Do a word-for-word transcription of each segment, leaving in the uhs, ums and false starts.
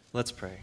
Let's pray.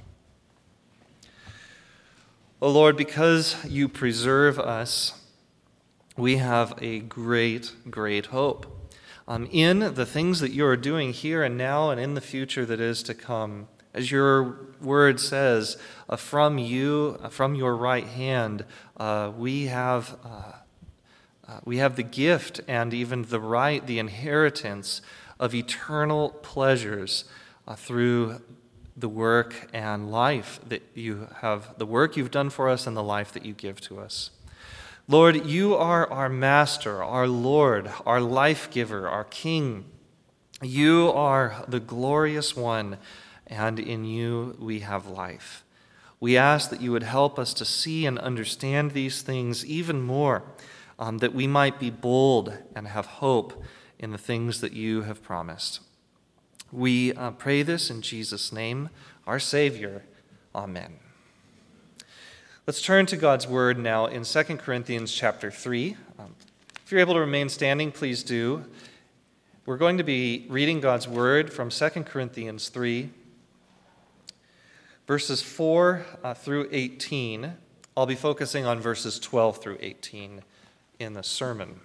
O Lord, because you preserve us, we have a great, great hope um, in the things that you are doing here and now and in the future that is to come. As your word says, uh, from you, uh, from your right hand, uh, we have uh, uh, we have the gift and even the right, the inheritance of eternal pleasures uh, through the work and life that you have, the work you've done for us and the life that you give to us. Lord, you are our master, our Lord, our life giver, our King. You are the glorious one, and in you we have life. We ask that you would help us to see and understand these things even more, um, that we might be bold and have hope in the things that you have promised. We uh, pray this in Jesus' name, our Savior. Amen. Let's turn to God's word now in Second Corinthians chapter three. Um, if you're able to remain standing, please do. We're going to be reading God's word from Second Corinthians three, verses four uh, through eighteen. I'll be focusing on verses twelve through eighteen in the sermon.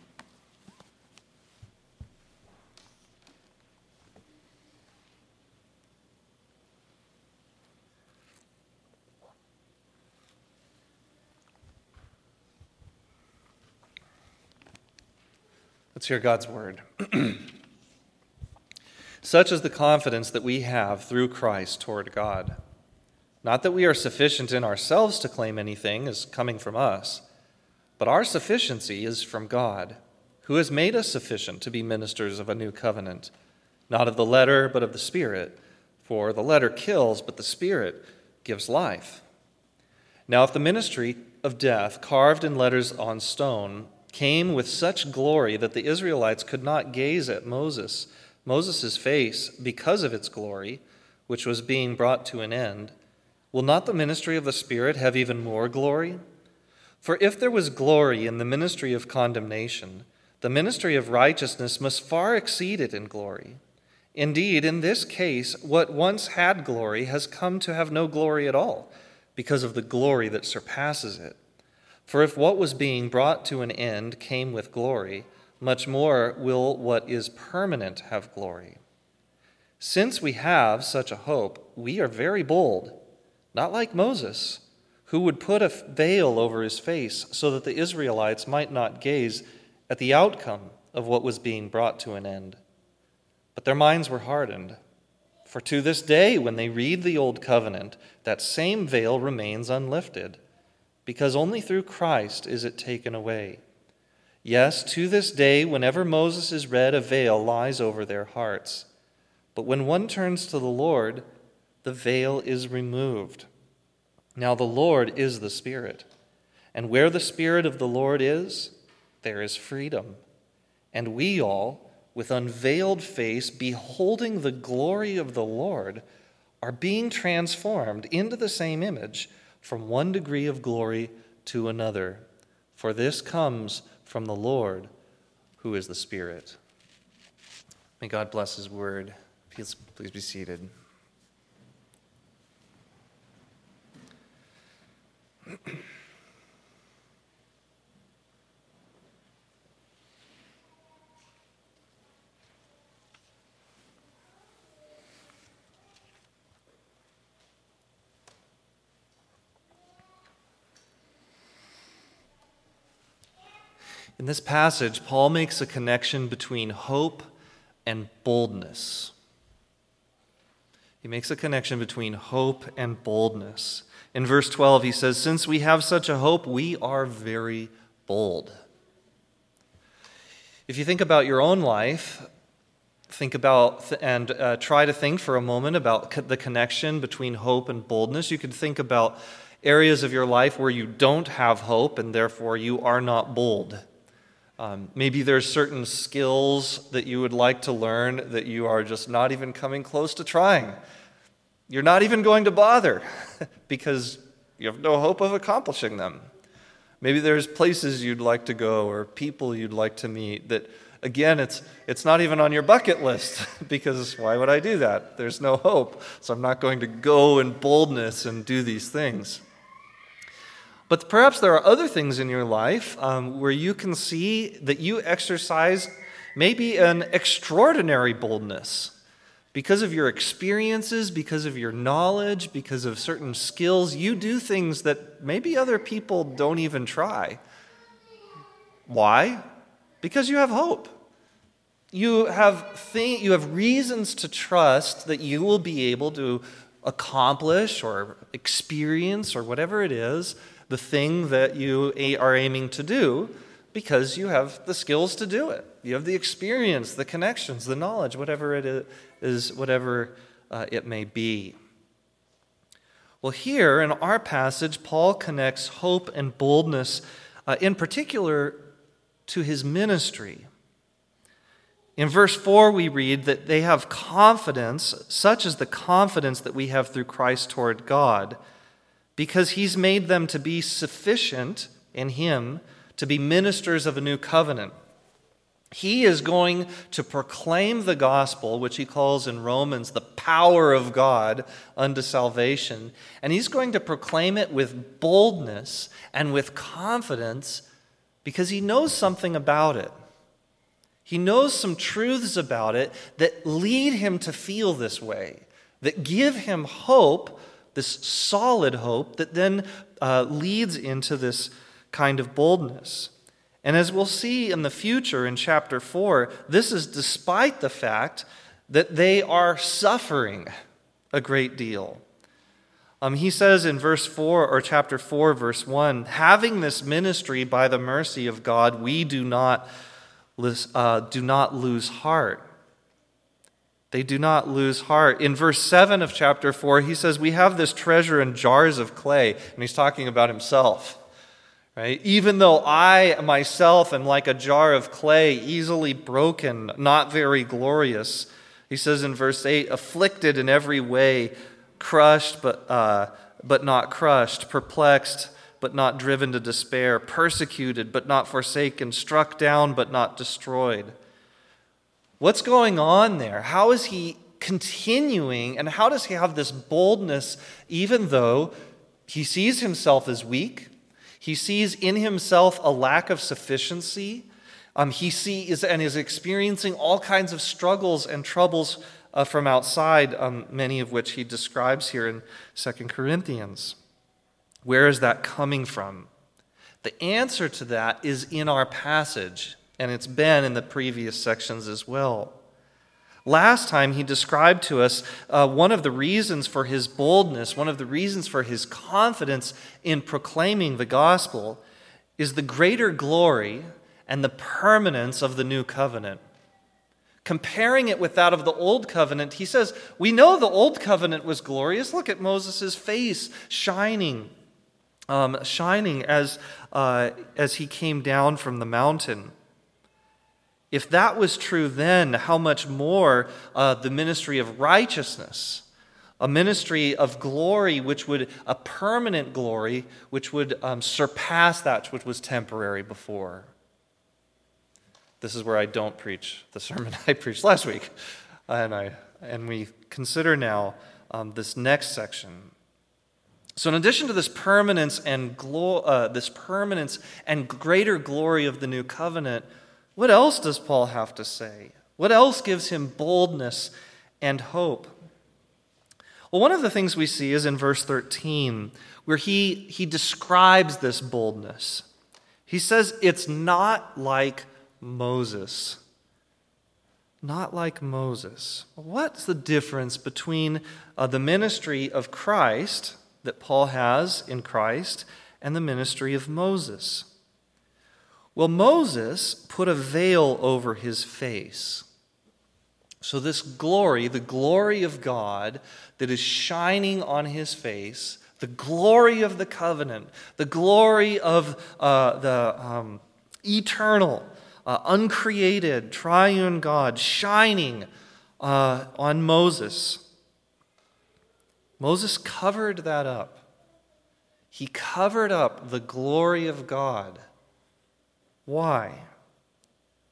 Let's hear God's word. Such is the confidence that we have through Christ toward God. Not that we are sufficient in ourselves to claim anything as coming from us, but our sufficiency is from God, who has made us sufficient to be ministers of a new covenant, not of the letter, but of the Spirit. For the letter kills, but the Spirit gives life. Now, if the ministry of death, carved in letters on stone, came with such glory that the Israelites could not gaze at Moses, Moses' face because of its glory, which was being brought to an end, will not the ministry of the Spirit have even more glory? For if there was glory in the ministry of condemnation, the ministry of righteousness must far exceed it in glory. Indeed, in this case, what once had glory has come to have no glory at all, because of the glory that surpasses it. For if what was being brought to an end came with glory, much more will what is permanent have glory. Since we have such a hope, we are very bold, not like Moses, who would put a veil over his face so that the Israelites might not gaze at the outcome of what was being brought to an end. But their minds were hardened. For to this day, when they read the Old Covenant, that same veil remains unlifted, because only through Christ is it taken away. Yes, to this day, whenever Moses is read, a veil lies over their hearts. But when one turns to the Lord, the veil is removed. Now the Lord is the Spirit, and where the Spirit of the Lord is, there is freedom. And we all, with unveiled face, beholding the glory of the Lord, are being transformed into the same image from one degree of glory to another. For this comes from the Lord, who is the Spirit. May God bless his word. Please, please be seated. In this passage, Paul makes a connection between hope and boldness. He makes a connection between hope and boldness. In verse twelve, he says, "Since we have such a hope, we are very bold." If you think about your own life, think about th- and uh, try to think for a moment about co- the connection between hope and boldness. You could think about areas of your life where you don't have hope and therefore you are not bold. Um, maybe there's certain skills that you would like to learn that you are just not even coming close to trying. You're not even going to bother because you have no hope of accomplishing them. Maybe there's places you'd like to go or people you'd like to meet that Again, it's it's not even on your bucket list, because why would I do that? There's no hope. So I'm not going to go in boldness and do these things. But perhaps there are other things in your life um, where you can see that you exercise maybe an extraordinary boldness because of your experiences, because of your knowledge, because of certain skills. You do things that maybe other people don't even try. Why? Because you have hope. You have th- you have reasons to trust that you will be able to accomplish or experience or whatever it is, the thing that you are aiming to do, because you have the skills to do it. You have the experience, the connections, the knowledge, whatever it is, whatever uh, it may be. Well, here in our passage, Paul connects hope and boldness, uh, in particular, to his ministry. In verse four, we read that they have confidence, such as the confidence that we have through Christ toward God, because he's made them to be sufficient in him to be ministers of a new covenant. He is going to proclaim the gospel, which he calls in Romans the power of God unto salvation, and he's going to proclaim it with boldness and with confidence because he knows something about it. He knows some truths about it that lead him to feel this way, that give him hope, this solid hope that then uh, leads into this kind of boldness. And as we'll see in the future in chapter four, this is despite the fact that they are suffering a great deal. Um, he says in verse four, or chapter four, verse one, having this ministry by the mercy of God, we do not, uh, do not lose heart. They do not lose heart. In verse seven of chapter four, he says, we have this treasure in jars of clay, and he's talking about himself. Right? Even though I myself am like a jar of clay, easily broken, not very glorious. He says in verse eight, afflicted in every way, crushed but uh, but not crushed, perplexed but not driven to despair, persecuted but not forsaken, struck down but not destroyed. What's going on there? How is he continuing, and how does he have this boldness even though he sees himself as weak? He sees in himself a lack of sufficiency. Um, he sees and is experiencing all kinds of struggles and troubles uh, from outside, um, many of which he describes here in Second Corinthians. Where is that coming from? The answer to that is in our passage, and it's been in the previous sections as well. Last time he described to us uh, one of the reasons for his boldness, one of the reasons for his confidence in proclaiming the gospel is the greater glory and the permanence of the new covenant. Comparing it with that of the old covenant, he says, we know the old covenant was glorious. Look at Moses' face shining, um, shining as, uh, as he came down from the mountain. If that was true then, how much more uh, the ministry of righteousness, a ministry of glory, which would, a permanent glory, which would um, surpass that which was temporary before. This is where I don't preach the sermon I preached last week. And, I, and we consider now um, this next section. So in addition to this permanence and glo- uh, this permanence and greater glory of the new covenant, what else does Paul have to say? What else gives him boldness and hope? Well, one of the things we see is in verse thirteen, where he, he describes this boldness. He says it's not like Moses. Not like Moses. What's the difference between uh, the ministry of Christ that Paul has in Christ and the ministry of Moses? Well, Moses put a veil over his face. So this glory, the glory of God that is shining on his face, the glory of the covenant, the glory of uh, the um, eternal, uh, uncreated, triune God shining uh, on Moses. Moses covered that up. He covered up the glory of God. Why?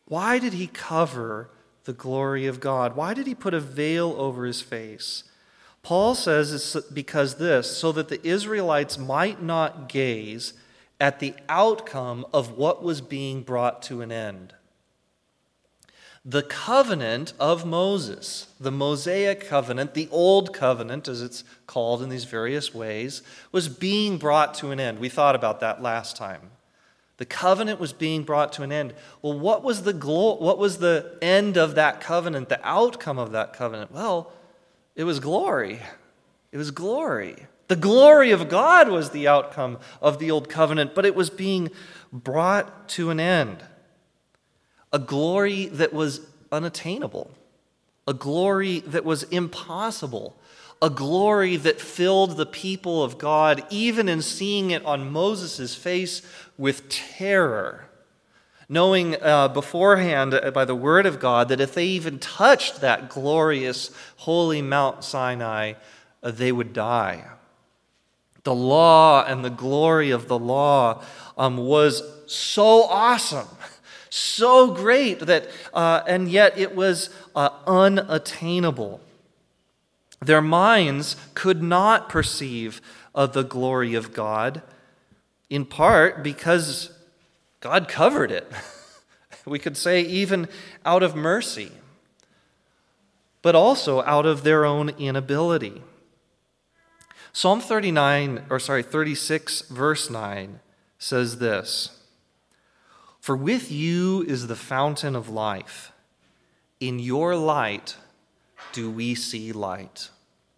Why did he cover the glory of God? Why did he put a veil over his face? Paul says it's because this, so that the Israelites might not gaze at the outcome of what was being brought to an end. The covenant of Moses, the Mosaic covenant, the old covenant, as it's called in these various ways, was being brought to an end. We thought about that last time. The covenant was being brought to an end. Well, what was the glo- what was the end of that covenant, the outcome of that covenant? Well, it was glory. It was glory. The glory of God was the outcome of the old covenant, but it was being brought to an end. A glory that was unattainable. A glory that was impossible. A glory that filled the people of God, even in seeing it on Moses' face, with terror. Knowing uh, beforehand uh, by the word of God that if they even touched that glorious holy Mount Sinai, uh, they would die. The law and the glory of the law um, was so awesome, so great, that, uh, and yet it was uh, unattainable. Their minds could not perceive uh, the glory of God, in part because God covered it. We could say even out of mercy, but also out of their own inability. Psalm thirty-nine, or sorry, thirty-six, verse nine says this: "For with you is the fountain of life. In your light do we see light."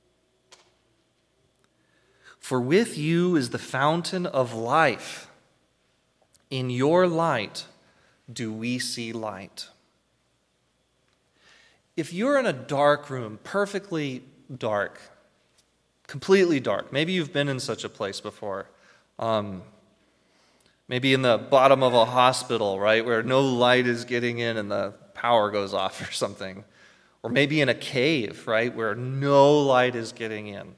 For with you is the fountain of life. In your light do we see light. If you're in a dark room, perfectly dark, completely dark, maybe you've been in such a place before, um, maybe in the bottom of a hospital, right, where no light is getting in and the power goes off or something, or maybe in a cave, right, where no light is getting in.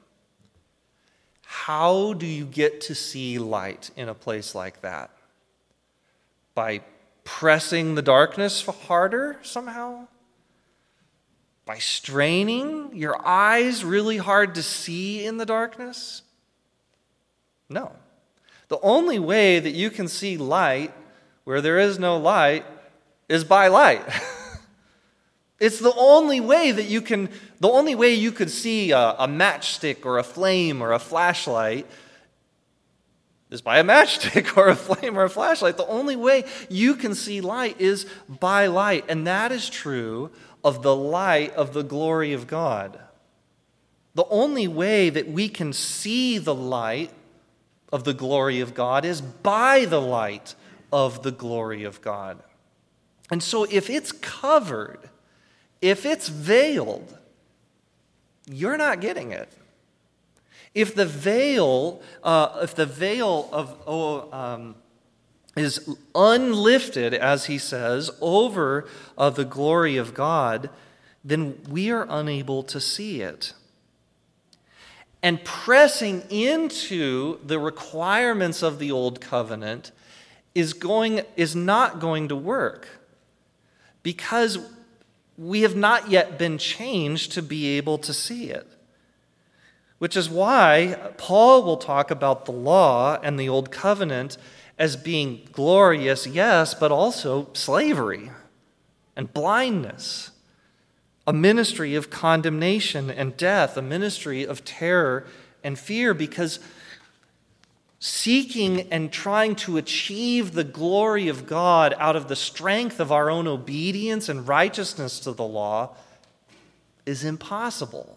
How do you get to see light in a place like that? By pressing the darkness harder somehow? By straining your eyes really hard to see in the darkness? No. The only way that you can see light where there is no light is by light. It's the only way that you can, the only way you could see a, a matchstick or a flame or a flashlight is by a matchstick or a flame or a flashlight. The only way you can see light is by light. And that is true of the light of the glory of God. The only way that we can see the light of the glory of God is by the light of the glory of God. And so if it's covered, if it's veiled, you're not getting it. If the veil, uh, if the veil of oh, um, is unlifted, as he says, over uh, the glory of God, then we are unable to see it. And pressing into the requirements of the old covenant is going is not going to work, because we have not yet been changed to be able to see it. Which is why Paul will talk about the law and the old covenant as being glorious, yes, but also slavery and blindness, a ministry of condemnation and death, a ministry of terror and fear, because seeking and trying to achieve the glory of God out of the strength of our own obedience and righteousness to the law is impossible.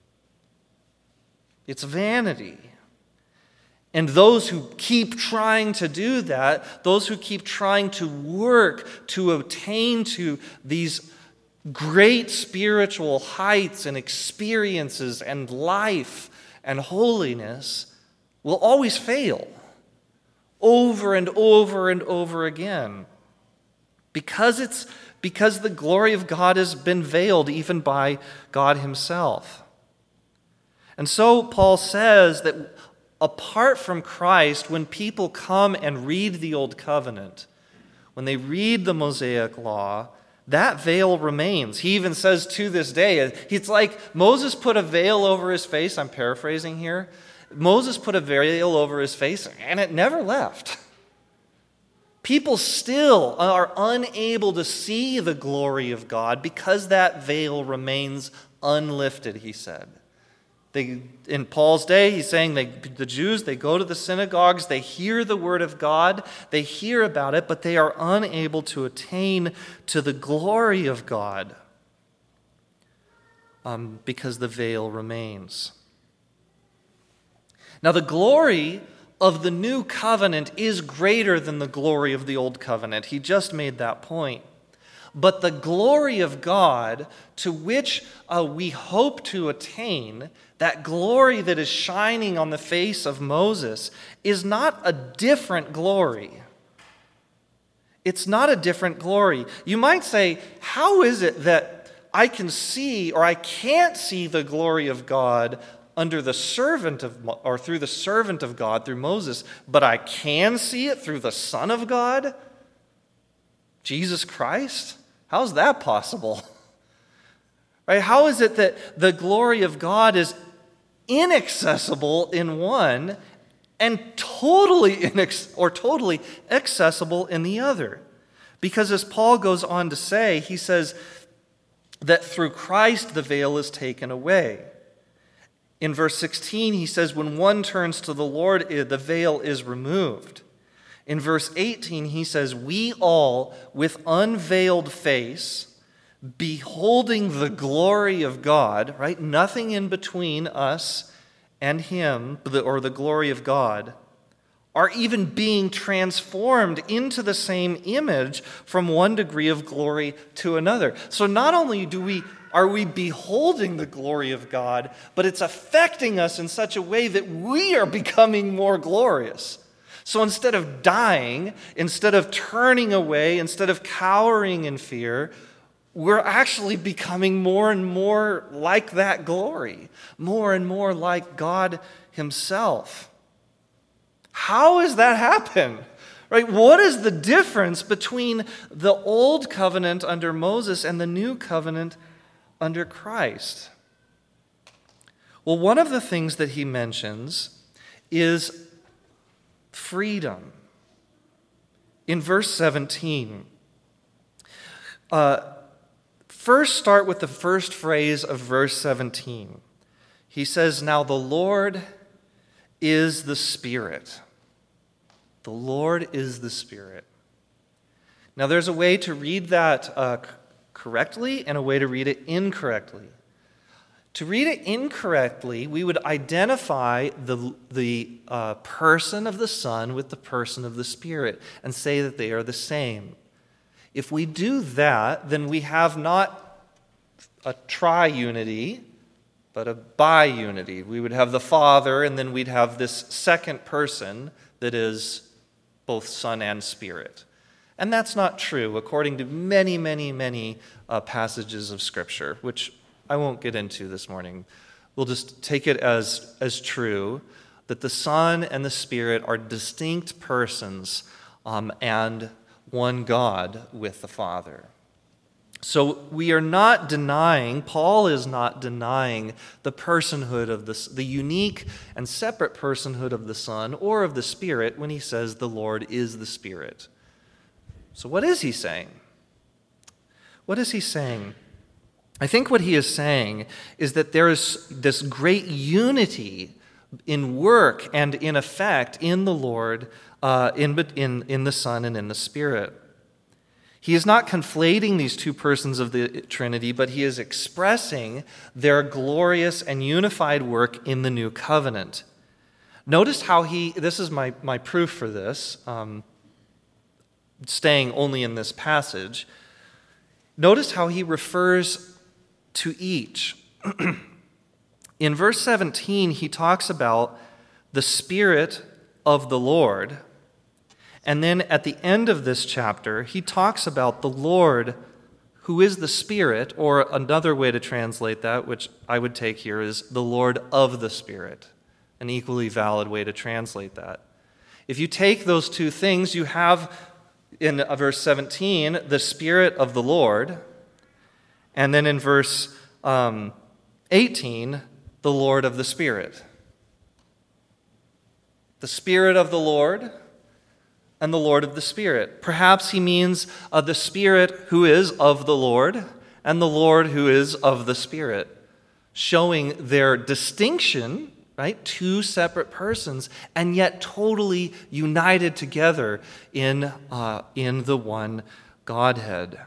It's vanity. And those who keep trying to do that, those who keep trying to work to attain to these great spiritual heights and experiences and life and holiness, will always fail over and over and over again, because it's because the glory of God has been veiled even by God himself. And so Paul says that apart from Christ, when people come and read the Old Covenant, when they read the Mosaic law, that veil remains. He even says to this day, it's like Moses put a veil over his face. I'm paraphrasing here. Moses put a veil over his face, and it never left. People still are unable to see the glory of God because that veil remains unlifted, he said. They, in Paul's day, he's saying they, the Jews, they go to the synagogues, they hear the word of God, they hear about it, but they are unable to attain to the glory of God um, because the veil remains. Now, the glory of the new covenant is greater than the glory of the old covenant. He just made that point. But the glory of God to which uh, we hope to attain, that glory that is shining on the face of Moses, is not a different glory. It's not a different glory. You might say, how is it that I can see or I can't see the glory of God under the servant of, or through the servant of God, through Moses, but I can see it through the Son of God, Jesus Christ? How's that possible? Right? How is it that the glory of God is inaccessible in one and totally inex- or totally accessible in the other? Because as Paul goes on to say, he says that through Christ the veil is taken away. In verse sixteen, he says, when one turns to the Lord, the veil is removed. In verse eighteen, he says, we all, with unveiled face, beholding the glory of God, right? Nothing in between us and him, or the glory of God, are even being transformed into the same image from one degree of glory to another. So not only do we are we beholding the glory of God, but it's affecting us in such a way that we are becoming more glorious. So instead of dying, instead of turning away, instead of cowering in fear, we're actually becoming more and more like that glory, more and more like God himself. How does that happen? Right? What is the difference between the old covenant under Moses and the new covenant under Christ? Well, one of the things that he mentions is freedom. In verse seventeen, uh, first start with the first phrase of verse seventeen. He says, now the Lord is the Spirit. The Lord is the Spirit. Now there's a way to read that uh, correctly and a way to read it incorrectly. To read it incorrectly, we would identify the, the uh, person of the Son with the person of the Spirit and say that they are the same. If we do that, then we have not a triunity, but a biunity. We would have the Father, and then we'd have this second person that is both Son and Spirit. And that's not true, according to many, many, many uh, passages of Scripture, which I won't get into this morning. We'll just take it as, as true that the Son and the Spirit are distinct persons um, and one God with the Father. So we are not denying, Paul is not denying the personhood of the, the unique and separate personhood of the Son or of the Spirit when he says the Lord is the Spirit. So what is he saying? What is he saying? I think what he is saying is that there is this great unity in work and in effect in the Lord, uh, in, in, in the Son and in the Spirit. He is not conflating these two persons of the Trinity, but he is expressing their glorious and unified work in the new covenant. Notice how he, this is my, my proof for this, um, staying only in this passage. Notice how he refers to each. In verse seventeen, he talks about the Spirit of the Lord. And then at the end of this chapter, he talks about the Lord who is the Spirit, or another way to translate that, which I would take here, is the Lord of the Spirit, an equally valid way to translate that. If you take those two things, you have In uh, verse seventeen, the Spirit of the Lord. And then in verse um, eighteen, the Lord of the Spirit. The Spirit of the Lord and the Lord of the Spirit. Perhaps he means uh, the Spirit who is of the Lord and the Lord who is of the Spirit, showing their distinction, right? Two separate persons, and yet totally united together in, uh, in the one Godhead.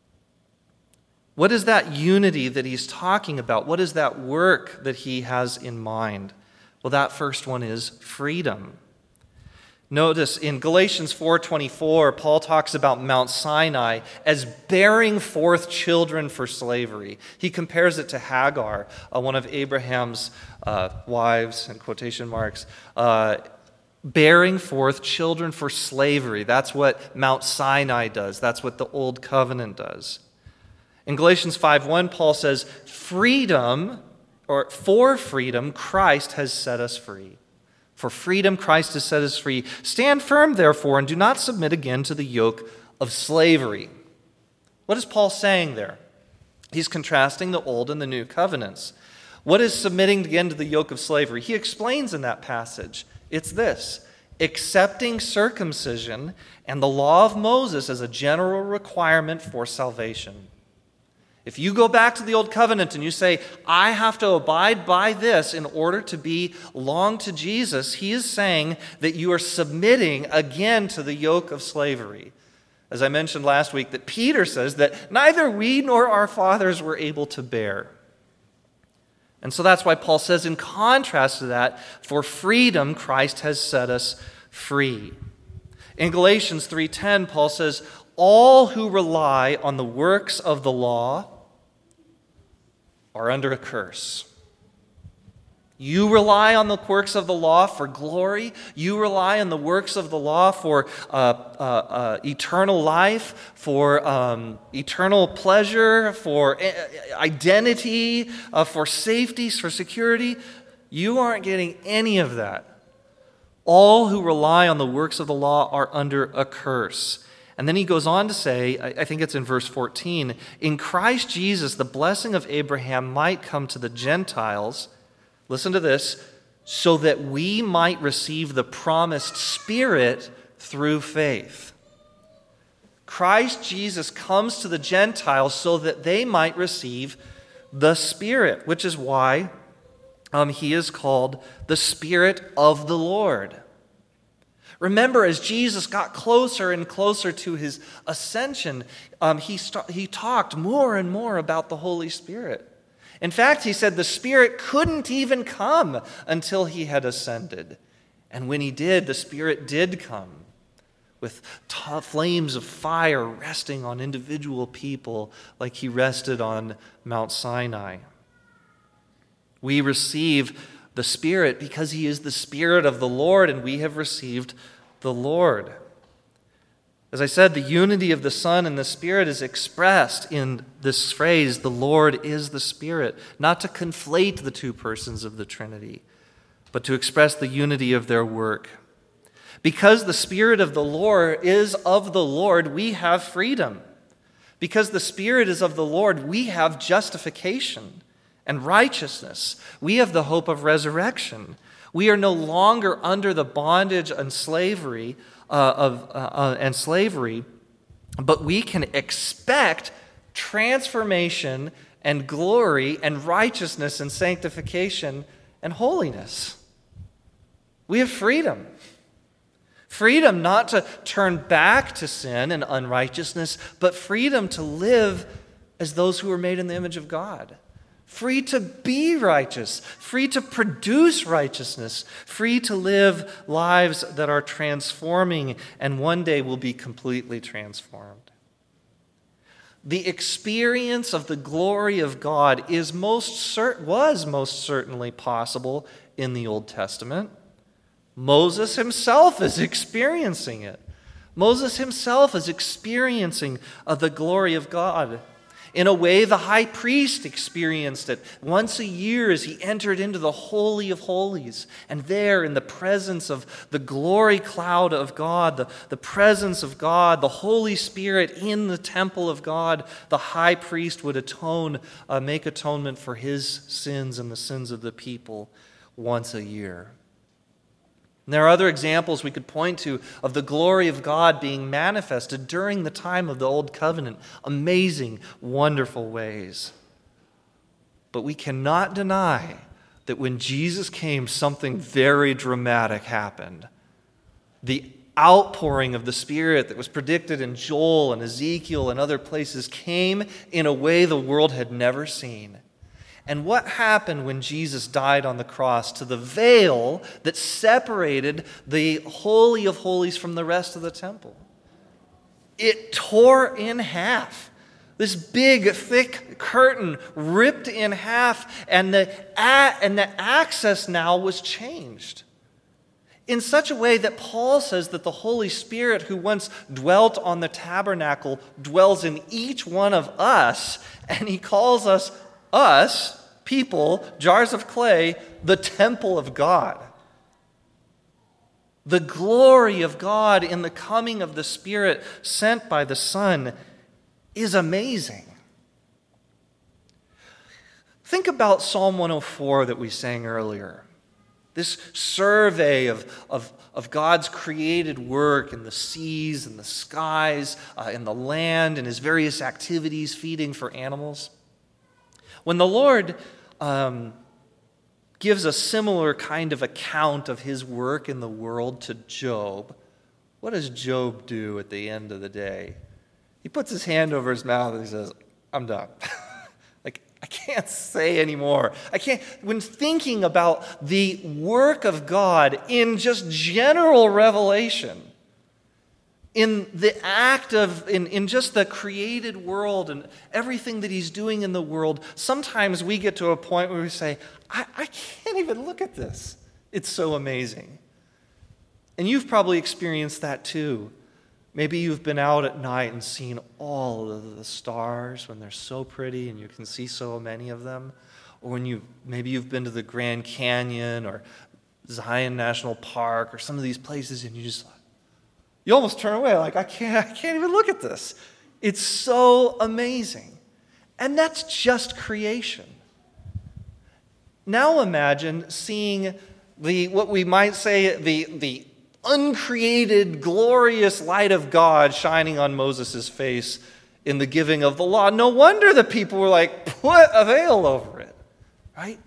What is that unity that he's talking about? What is that work that he has in mind? Well, that first one is freedom. Notice in Galatians four twenty-four, Paul talks about Mount Sinai as bearing forth children for slavery. He compares it to Hagar, uh, one of Abraham's uh, wives, in quotation marks, uh, bearing forth children for slavery. That's what Mount Sinai does. That's what the Old Covenant does. In Galatians five one, Paul says, freedom, or for freedom, Christ has set us free. For freedom, Christ has set us free. Stand firm, therefore, and do not submit again to the yoke of slavery. What is Paul saying there? He's contrasting the old and the new covenants. What is submitting again to the yoke of slavery? He explains in that passage. It's this: accepting circumcision and the law of Moses as a general requirement for salvation. If you go back to the Old Covenant and you say, I have to abide by this in order to belong to Jesus, he is saying that you are submitting again to the yoke of slavery. As I mentioned last week, that Peter says that neither we nor our fathers were able to bear. And so that's why Paul says, in contrast to that, for freedom Christ has set us free. In Galatians three ten, Paul says, all who rely on the works of the law are under a curse. You rely on the works of the law for glory. You rely on the works of the law for uh, uh, uh, eternal life, for um, eternal pleasure, for identity, uh, for safety, for security. You aren't getting any of that. All who rely on the works of the law are under a curse. And then he goes on to say, I think it's in verse fourteen, in Christ Jesus, the blessing of Abraham might come to the Gentiles, listen to this, so that we might receive the promised Spirit through faith. Christ Jesus comes to the Gentiles so that they might receive the Spirit, which is why um, he is called the Spirit of the Lord. Remember, as Jesus got closer and closer to his ascension, um, he, st- he talked more and more about the Holy Spirit. In fact, he said the Spirit couldn't even come until he had ascended. And when he did, the Spirit did come with t- flames of fire resting on individual people like he rested on Mount Sinai. We receive the Spirit because he is the Spirit of the Lord, and we have received the Lord. As I said, the unity of the Son and the Spirit is expressed in this phrase, the Lord is the Spirit, not to conflate the two persons of the Trinity, but to express the unity of their work. Because the Spirit of the Lord is of the Lord, we have freedom. Because the Spirit is of the Lord, we have justification and righteousness. We have the hope of resurrection. We are no longer under the bondage and slavery uh, of uh, uh, and slavery, but we can expect transformation and glory and righteousness and sanctification and holiness. We have freedom. Freedom not to turn back to sin and unrighteousness, but freedom to live as those who are made in the image of God. Free to be righteous, free to produce righteousness, free to live lives that are transforming and one day will be completely transformed. The experience of the glory of God is most cert- was most certainly possible in the Old Testament. Moses himself is experiencing it. Moses himself is experiencing uh, the glory of God. In a way, the high priest experienced it once a year as he entered into the Holy of Holies. And there, in the presence of the glory cloud of God, the, the presence of God, the Holy Spirit in the temple of God, the high priest would atone, uh, make atonement for his sins and the sins of the people once a year. And there are other examples we could point to of the glory of God being manifested during the time of the Old Covenant. Amazing, wonderful ways. But we cannot deny that when Jesus came, something very dramatic happened. The outpouring of the Spirit that was predicted in Joel and Ezekiel and other places came in a way the world had never seen. And what happened when Jesus died on the cross to the veil that separated the Holy of Holies from the rest of the temple? It tore in half. This big, thick curtain ripped in half, and the, and the access now was changed. In such a way that Paul says that the Holy Spirit who once dwelt on the tabernacle dwells in each one of us, and he calls us us, people, jars of clay, the temple of God. The glory of God in the coming of the Spirit sent by the Son is amazing. Think about Psalm one oh four that we sang earlier. This survey of, of, of God's created work in the seas and the skies, uh, in the land, and his various activities, feeding for animals. When the Lord um, gives a similar kind of account of his work in the world to Job, what does Job do at the end of the day? He puts his hand over his mouth and he says, I'm done. Like, I can't say anymore. I can't, when thinking about the work of God in just general revelation, in the act of, in, in just the created world and everything that he's doing in the world, sometimes we get to a point where we say, I, I can't even look at this. It's so amazing. And you've probably experienced that too. Maybe you've been out at night and seen all of the stars when they're so pretty and you can see so many of them. Or when you, maybe you've been to the Grand Canyon or Zion National Park or some of these places and you just, you almost turn away like, I can't, I can't even look at this. It's so amazing. And that's just creation. Now imagine seeing the, what we might say, the, the uncreated, glorious light of God shining on Moses' face in the giving of the law. No wonder the people were like, put a veil over it, right?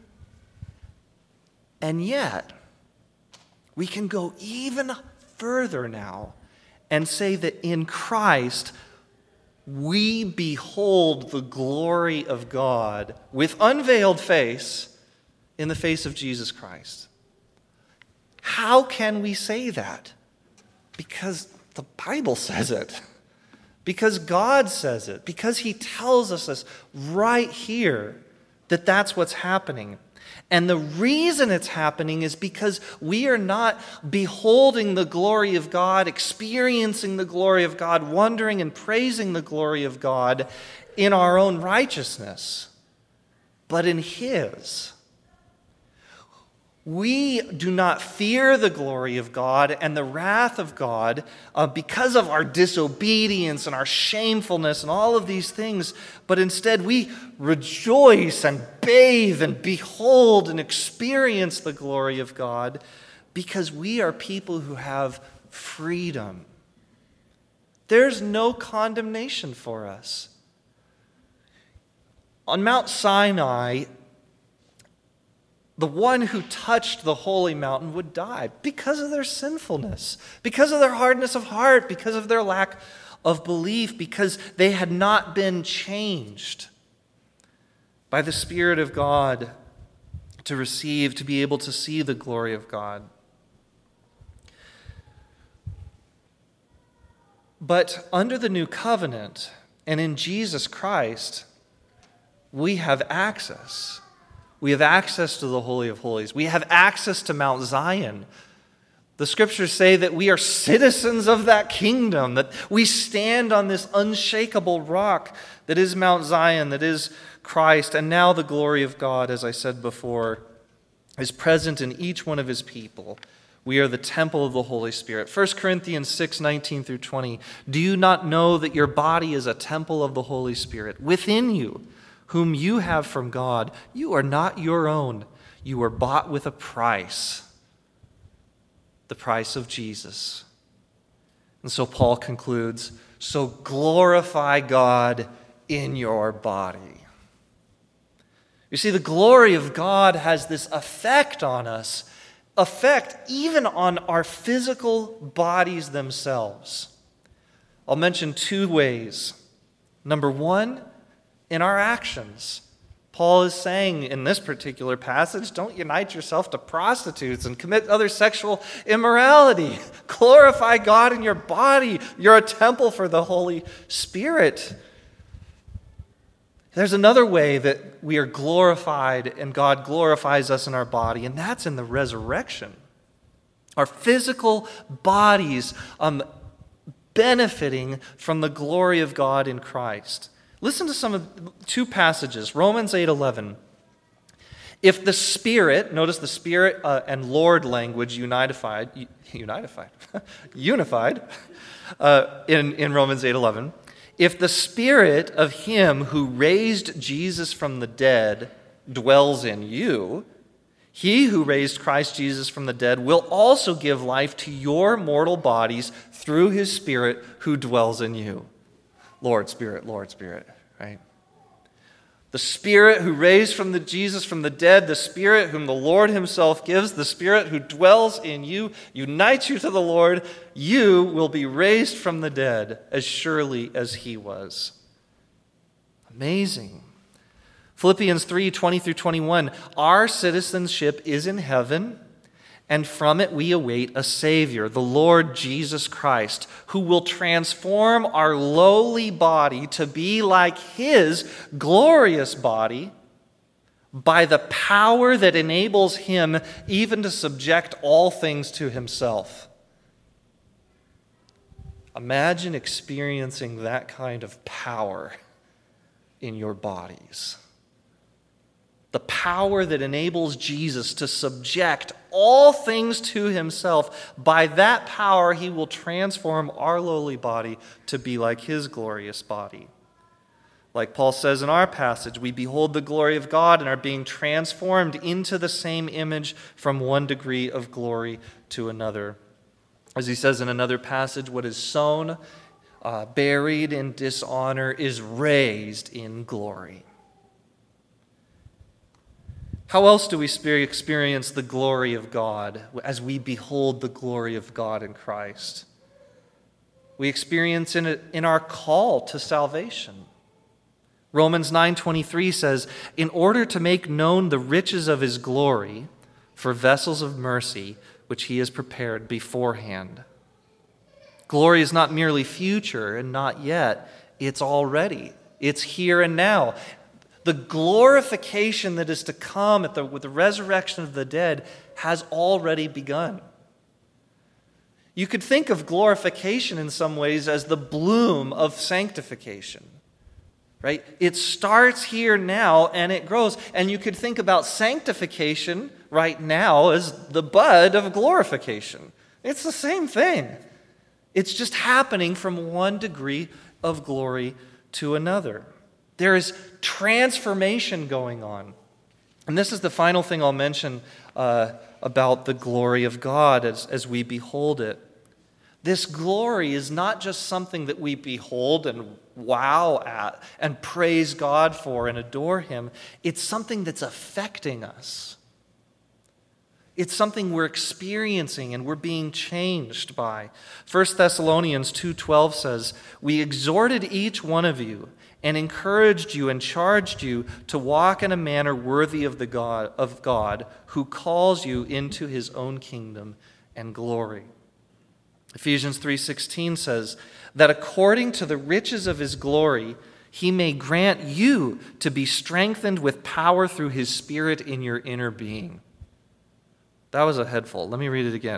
And yet, we can go even further now and say that in Christ, we behold the glory of God with unveiled face in the face of Jesus Christ. How can we say that? Because the Bible says it. Because God says it. Because he tells us this right here that that's what's happening. And the reason it's happening is because we are not beholding the glory of God, experiencing the glory of God, wondering and praising the glory of God in our own righteousness, but in his. We do not fear the glory of God and the wrath of God uh, because of our disobedience and our shamefulness and all of these things, but instead we rejoice and bathe and behold and experience the glory of God because we are people who have freedom. There's no condemnation for us. On Mount Sinai, the one who touched the holy mountain would die because of their sinfulness, because of their hardness of heart, because of their lack of belief, because they had not been changed by the Spirit of God to receive, to be able to see the glory of God. But under the new covenant and in Jesus Christ, we have access. We have access to the Holy of Holies. We have access to Mount Zion. The scriptures say that we are citizens of that kingdom, that we stand on this unshakable rock that is Mount Zion, that is Christ. And now the glory of God, as I said before, is present in each one of his people. We are the temple of the Holy Spirit. First Corinthians six, nineteen through twenty. Do you not know that your body is a temple of the Holy Spirit within you, whom you have from God? You are not your own. You were bought with a price. The price of Jesus. And so Paul concludes, so glorify God in your body. You see, the glory of God has this effect on us, effect even on our physical bodies themselves. I'll mention two ways. Number one, in our actions. Paul is saying in this particular passage, don't unite yourself to prostitutes and commit other sexual immorality. Glorify God in your body. You're a temple for the Holy Spirit. There's another way that we are glorified and God glorifies us in our body, and that's in the resurrection. Our physical bodies um, benefiting from the glory of God in Christ. Listen to some of two passages. Romans eight eleven. If the Spirit, notice the Spirit uh, and Lord language unified, unified, unified uh, in, in Romans eight eleven. If the Spirit of him who raised Jesus from the dead dwells in you, he who raised Christ Jesus from the dead will also give life to your mortal bodies through his Spirit who dwells in you. Lord, Spirit, Lord, Spirit, right? The Spirit who raised from the Jesus from the dead, the Spirit whom the Lord himself gives, the Spirit who dwells in you, unites you to the Lord, you will be raised from the dead as surely as he was. Amazing. Philippians three, twenty through twenty-one, our citizenship is in heaven, and from it we await a Savior, the Lord Jesus Christ, who will transform our lowly body to be like his glorious body by the power that enables him even to subject all things to himself. Imagine experiencing that kind of power in your bodies. The power that enables Jesus to subject all things to himself. By that power, he will transform our lowly body to be like his glorious body. Like Paul says in our passage, we behold the glory of God and are being transformed into the same image from one degree of glory to another. As he says in another passage, what is sown, uh, buried in dishonor, is raised in glory. How else do we experience the glory of God as we behold the glory of God in Christ? We experience it in our call to salvation. Romans nine twenty-three says, in order to make known the riches of his glory for vessels of mercy, which he has prepared beforehand. Glory is not merely future and not yet, it's already. It's here and now. The glorification that is to come at the, with the resurrection of the dead has already begun. You could think of glorification in some ways as the bloom of sanctification, right? It starts here now and it grows. And you could think about sanctification right now as the bud of glorification. It's the same thing. It's just happening from one degree of glory to another. There is transformation going on. And this is the final thing I'll mention uh, about the glory of God as, as we behold it. This glory is not just something that we behold and wow at and praise God for and adore him. It's something that's affecting us. It's something we're experiencing and we're being changed by. First Thessalonians two twelve says, we exhorted each one of you and encouraged you and charged you to walk in a manner worthy of the God of God who calls you into his own kingdom and glory. Ephesians three sixteen says that according to the riches of his glory, he may grant you to be strengthened with power through his Spirit in your inner being. That was a headful. Let me read it again.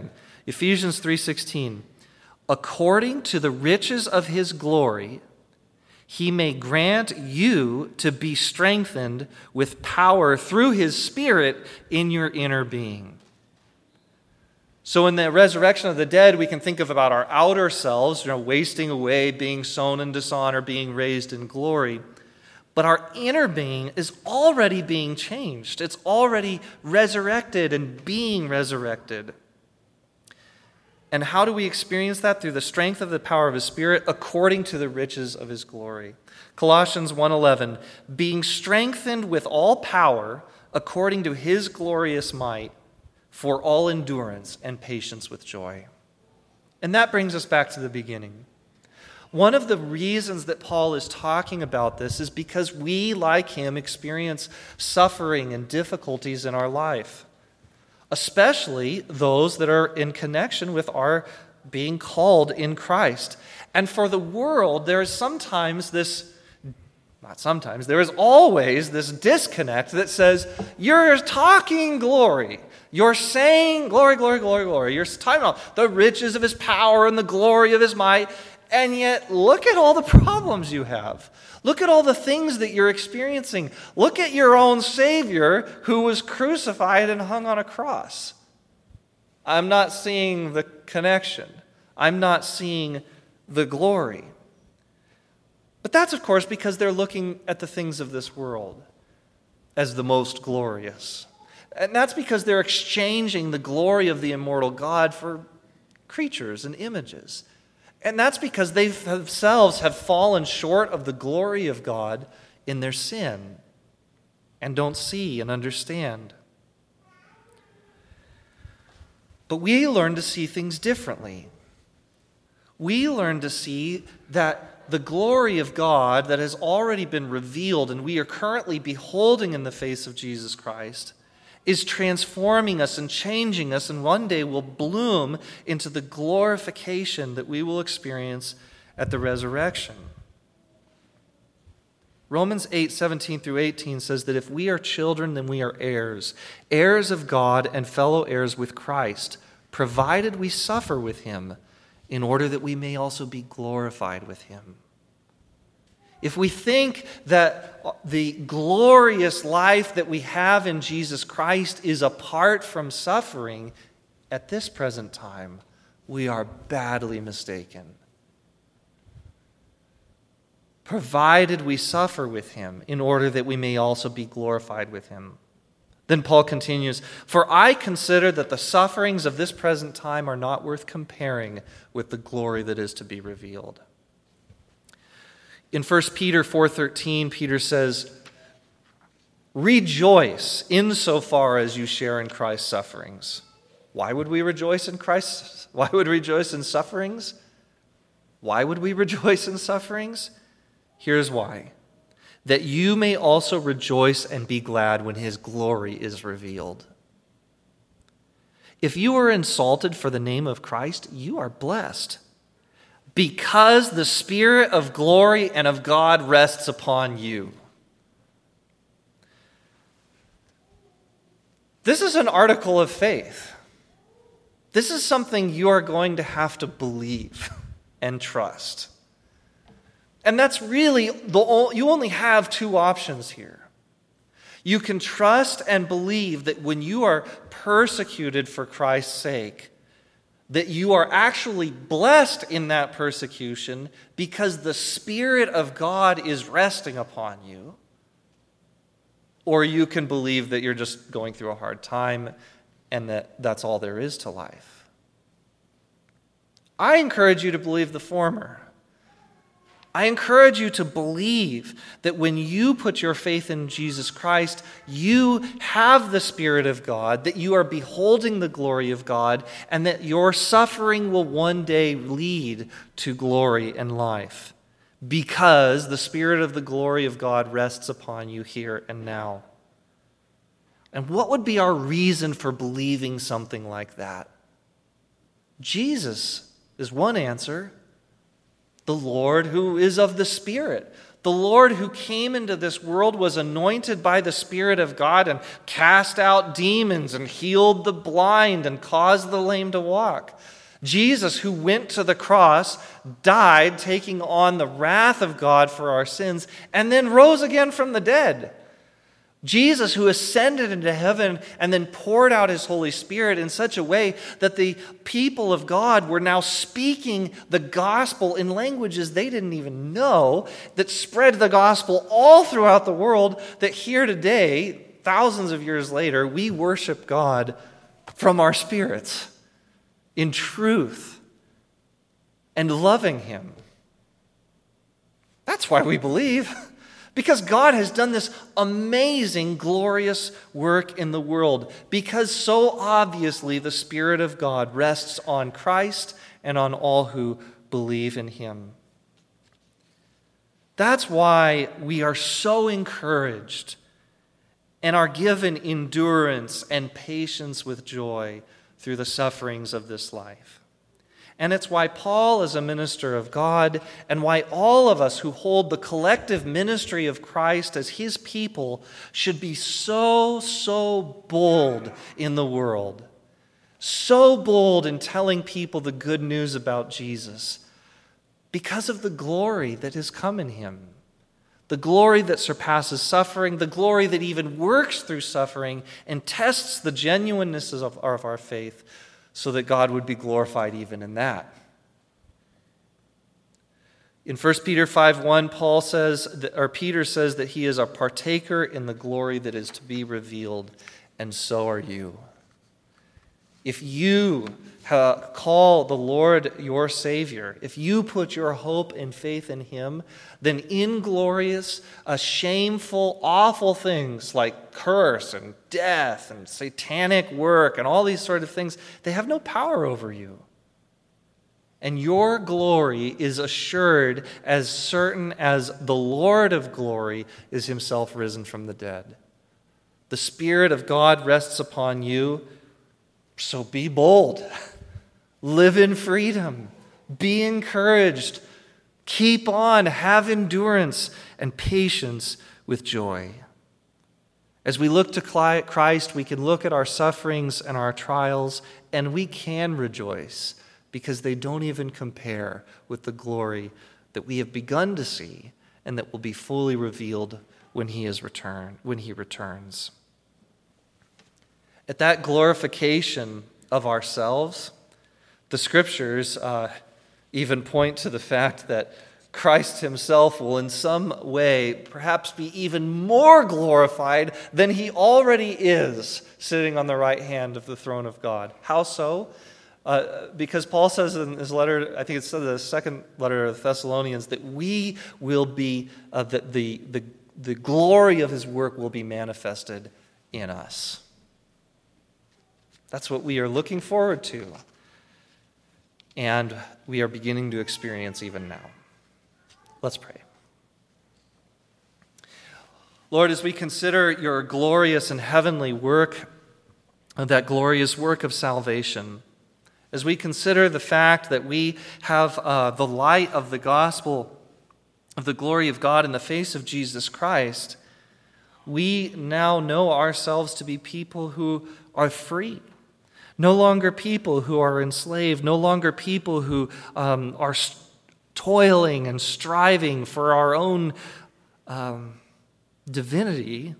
Ephesians three sixteen, according to the riches of his glory, he may grant you to be strengthened with power through his Spirit in your inner being. So in the resurrection of the dead, we can think of about our outer selves, you know, wasting away, being sown in dishonor, being raised in glory. But our inner being is already being changed. It's already resurrected and being resurrected. And how do we experience that? Through the strength of the power of his Spirit, according to the riches of his glory. Colossians one eleven, being strengthened with all power according to his glorious might, for all endurance and patience with joy. And that brings us back to the beginning. One of the reasons that Paul is talking about this is because we, like him, experience suffering and difficulties in our life, especially those that are in connection with our being called in Christ. And for the world, there is sometimes this, not sometimes, there is always this disconnect that says, you're talking glory. You're saying glory, glory, glory, glory. You're talking about the riches of his power and the glory of his might. And yet, look at all the problems you have. Look at all the things that you're experiencing. Look at your own Savior who was crucified and hung on a cross. I'm not seeing the connection. I'm not seeing the glory. But that's, of course, because they're looking at the things of this world as the most glorious. And that's because they're exchanging the glory of the immortal God for creatures and images. And that's because they themselves have fallen short of the glory of God in their sin and don't see and understand. But we learn to see things differently. We learn to see that the glory of God that has already been revealed and we are currently beholding in the face of Jesus Christ is transforming us and changing us, and one day will bloom into the glorification that we will experience at the resurrection. Romans eight seventeen through eighteen says that if we are children, then we are heirs, heirs of God and fellow heirs with Christ, provided we suffer with him, in order that we may also be glorified with him. If we think that the glorious life that we have in Jesus Christ is apart from suffering at this present time, we are badly mistaken. Provided we suffer with him in order that we may also be glorified with him. Then Paul continues, for I consider that the sufferings of this present time are not worth comparing with the glory that is to be revealed. In First Peter four thirteen, Peter says, rejoice insofar as you share in Christ's sufferings. Why would we rejoice in Christ's? Why would we rejoice in sufferings? Why would we rejoice in sufferings? Here's why. That you may also rejoice and be glad when his glory is revealed. If you are insulted for the name of Christ, you are blessed, because the Spirit of glory and of God rests upon you. This is an article of faith. This is something you are going to have to believe and trust. And that's really, the you only have two options here. You can trust and believe that when you are persecuted for Christ's sake, that you are actually blessed in that persecution because the Spirit of God is resting upon you. Or you can believe that you're just going through a hard time and that that's all there is to life. I encourage you to believe the former. I encourage you to believe that when you put your faith in Jesus Christ, you have the Spirit of God, that you are beholding the glory of God, and that your suffering will one day lead to glory and life, because the Spirit of the glory of God rests upon you here and now. And what would be our reason for believing something like that? Jesus is one answer. The Lord who is of the Spirit, The Lord who came into this world was anointed by the Spirit of God and cast out demons and healed the blind and caused the lame to walk. Jesus, who went to the cross, died, taking on the wrath of God for our sins, and then rose again from the dead. Jesus, who ascended into heaven and then poured out his Holy Spirit in such a way that the people of God were now speaking the gospel in languages they didn't even know, that spread the gospel all throughout the world, that here today, thousands of years later, we worship God from our spirits in truth and loving him. That's why we believe. Because God has done this amazing, glorious work in the world. Because so obviously the Spirit of God rests on Christ and on all who believe in him. That's why we are so encouraged and are given endurance and patience with joy through the sufferings of this life. And it's why Paul is a minister of God, and why all of us who hold the collective ministry of Christ as his people should be so, so bold in the world. So bold in telling people the good news about Jesus because of the glory that has come in him. The glory that surpasses suffering, the glory that even works through suffering and tests the genuineness of, of our faith, so that God would be glorified even in that. In First Peter five one, Paul says, or Peter says that he is a partaker in the glory that is to be revealed, and so are you. If you uh, call the Lord your Savior, if you put your hope and faith in him, then inglorious, uh, shameful, awful things like curse and death and satanic work and all these sort of things, they have no power over you. And your glory is assured as certain as the Lord of glory is himself risen from the dead. The Spirit of God rests upon you, so be bold. Live in freedom. Be encouraged. Keep on. Have endurance and patience with joy. As we look to Christ, we can look at our sufferings and our trials, and we can rejoice because they don't even compare with the glory that we have begun to see and that will be fully revealed when he is returned, when he returns. At that glorification of ourselves, the scriptures uh, even point to the fact that Christ himself will in some way perhaps be even more glorified than he already is sitting on the right hand of the throne of God. How so? Uh, because Paul says in his letter, I think it's the second letter of the Thessalonians, that we will be, uh, that the, the, the glory of his work will be manifested in us. That's what we are looking forward to. And we are beginning to experience even now. Let's pray. Lord, as we consider your glorious and heavenly work, that glorious work of salvation, as we consider the fact that we have uh, the light of the gospel, of the glory of God in the face of Jesus Christ, we now know ourselves to be people who are free. No longer people who are enslaved, no longer people who um, are toiling and striving for our own um, divinity,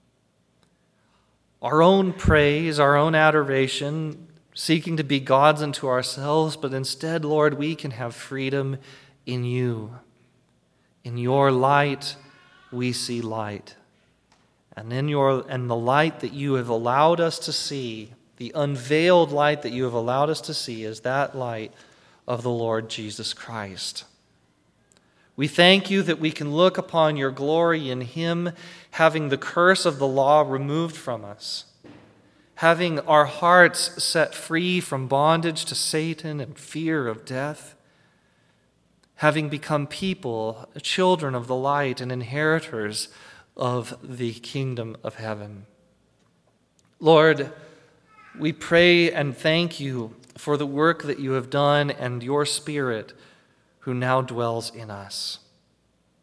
our own praise, our own adoration, seeking to be gods unto ourselves, but instead, Lord, we can have freedom in you. In your light, we see light. And in your and the light that you have allowed us to see, the unveiled light that you have allowed us to see, is that light of the Lord Jesus Christ. We thank you that we can look upon your glory in him, having the curse of the law removed from us, having our hearts set free from bondage to Satan and fear of death, having become people, children of the light and inheritors of the kingdom of heaven. Lord, we pray and thank you for the work that you have done and your Spirit who now dwells in us.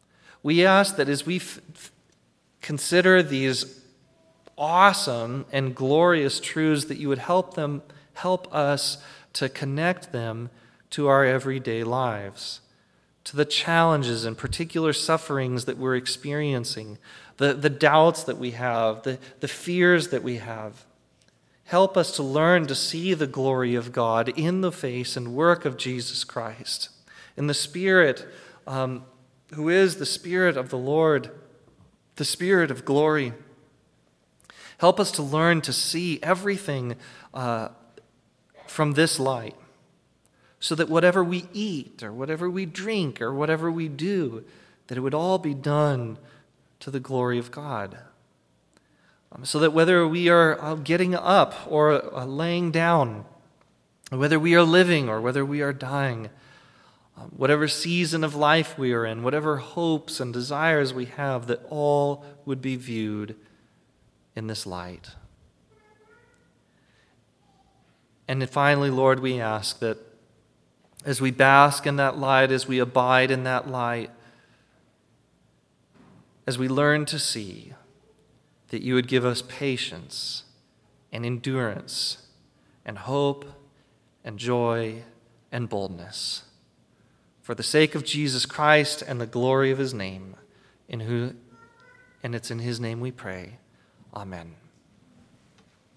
We ask that as we f- f- consider these awesome and glorious truths, that you would help them, help us to connect them to our everyday lives, to the challenges and particular sufferings that we're experiencing, the, the doubts that we have, the, the fears that we have. Help us to learn to see the glory of God in the face and work of Jesus Christ, in the Spirit, um, who is the Spirit of the Lord, the Spirit of glory. Help us to learn to see everything uh, from this light, so that whatever we eat or whatever we drink or whatever we do, that it would all be done to the glory of God. Um, so that whether we are uh, getting up or uh, laying down, whether we are living or whether we are dying, um, whatever season of life we are in, whatever hopes and desires we have, that all would be viewed in this light. And then finally, Lord, we ask that as we bask in that light, as we abide in that light, as we learn to see, that you would give us patience and endurance and hope and joy and boldness. For the sake of Jesus Christ and the glory of his name, in who, and it's in his name we pray. Amen.